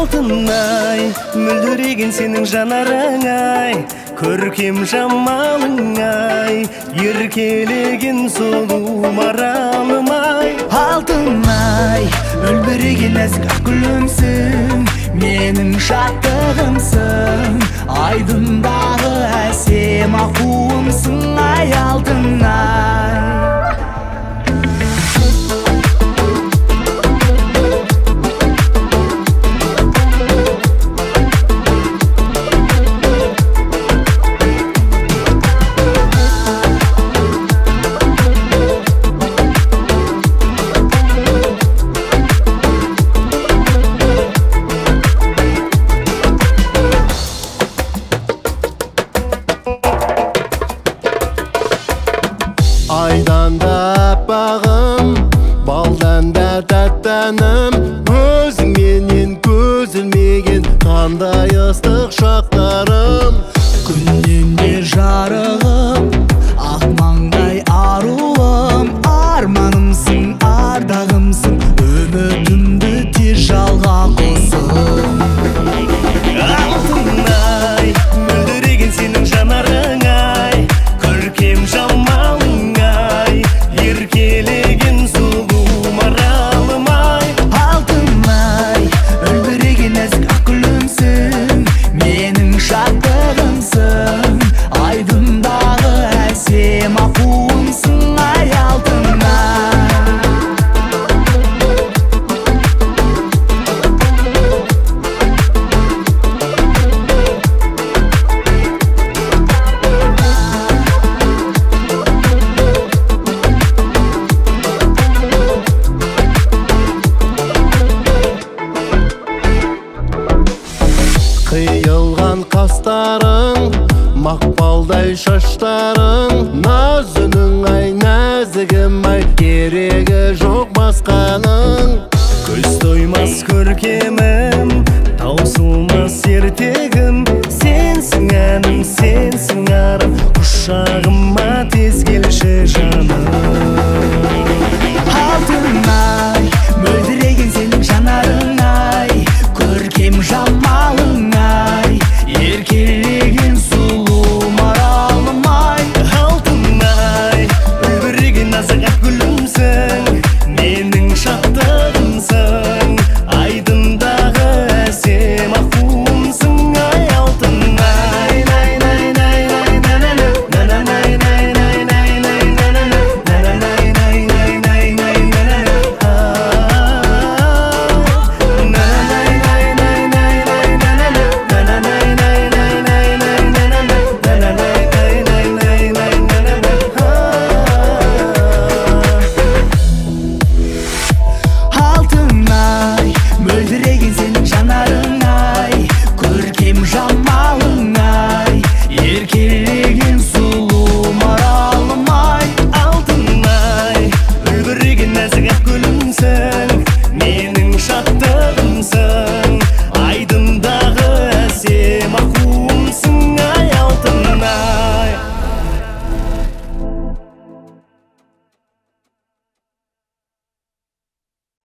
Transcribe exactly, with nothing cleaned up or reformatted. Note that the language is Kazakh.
Алтынай, мөлдіреген сенің жанарыңай, көркем жамалыңай, еркелеген сұлу маралымай. Алтынай, мөлдіреген нәзік ақ гүлімсің, менің шаттығымсың, айдындағы әсем ақуымсың, ай Алтынай. Айдан да аппағым, балдан да тәттәнім, өзің менен көзілмеген қандай ыстық шақтарым. Күннен де жарығым, ақ маңдай аруым, арманымсың, ардағымсың, үмітімді тез жалға қосым. Алтынай, мөлдіреген сенің жанарыңай, көркем жамалыңай, еркелеген сұлу маралымай. Алтынай, мөлдіреген нәзік ақ гүлімсің, менің шаттығымсың, айдындағы әсем ақуымсың, ай Алтынай. Қиылған қастарың, мақпалдай шаштарың, назының ай нәзігім ай, керегі жоқ басқаның. Көз тоймас көркемім, таусылмас ертегім, сенсің әнім, сенсің арым, құшағыма тез келші жаным. Алтынай, мөлдіреген сенің жанарыңай, көркем жамалыңай, еркелеген сұлу маралымай. Алтынай, үлбіреген назық ақ гүлімсің,